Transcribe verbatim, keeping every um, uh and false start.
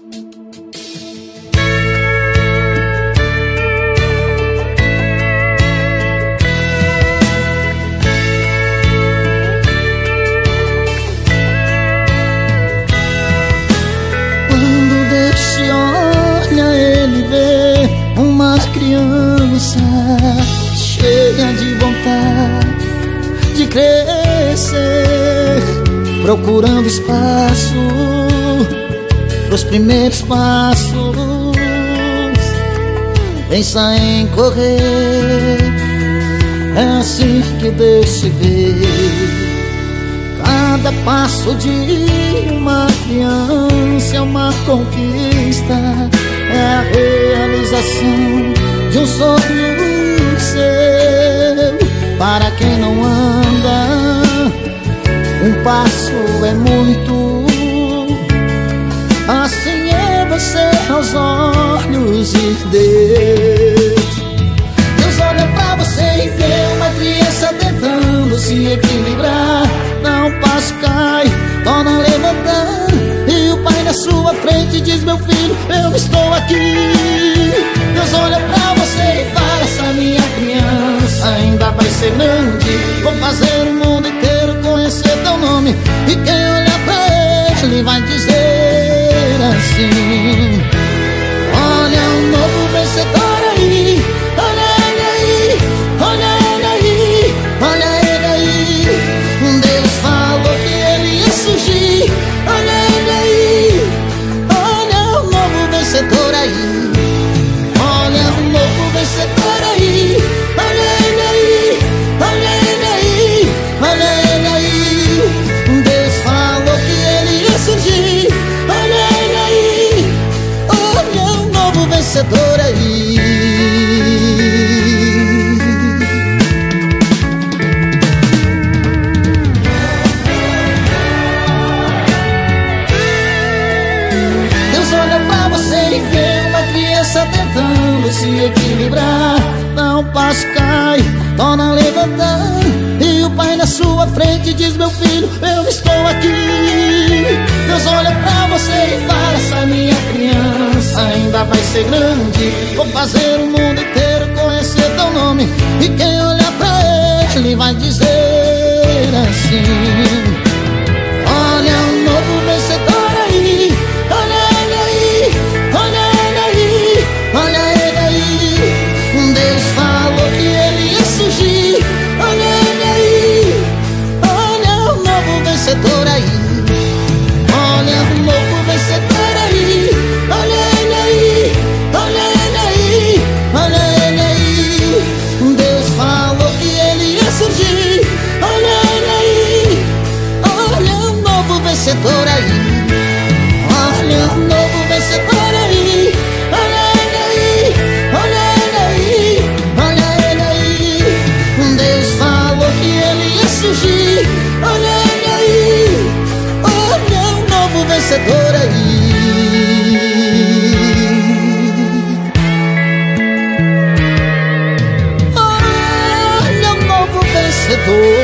Quando Deus olha, ele vê uma criança cheia de vontade de crescer, procurando espaço pros primeiros passos, pensa em correr. É assim que Deus se vê. Cada passo de uma criança é uma conquista, é a realização de um sonho seu. Para quem não anda, um passo é muito. Assim é você aos olhos de Deus. Deus olha pra você e vê uma criança tentando se equilibrar. Dá um passo, cai, torna a levantar, e o pai na sua frente diz: meu filho, eu estou aqui. Deus olha pra você e fala: essa minha criança ainda vai ser grande. Vou fazer o mundo inteiro conhecer teu nome. E quem olhar pra ele vai dizer assim: olha um novo vencedor aí, olha ele aí, olha ele aí, olha ele aí. Deus falou que ele ia surgir, olha ele aí, olha um novo vencedor aí, olha um novo vencedor aí, olha ele aí, olha ele aí, olha ele aí. Deus falou que ele ia surgir, olha ele aí, olha um novo vencedor aí. Deus olha pra você e vê uma criança tentando se equilibrar. Dá um passo, cai, torna a levantar, e o pai na sua frente diz: meu filho, eu estou aqui. Deus olha pra você e fala: essa minha criança ainda vai ser grande. Vou fazer o mundo inteiro conhecer teu nome. E quem olhar pra ele vai dizer assim: olha um novo vencedor aí, olha ele aí, olha ele aí, olha ele aí. Deus falou que ele ia surgir, olha ele aí, olha um novo vencedor aí, olha um novo vencedor aí, olha ele aí, olha ele aí, olha ele aí. Deus falou que ele ia surgir, olha ele aí, olha um novo vencedor aí, olha um novo vencedor aí, olha ele aí, olha ele aí, olha ele aí. Deus falou que ele ia surgir, olha ele aí, olha um novo vencedor aí. Olha um novo vencedor.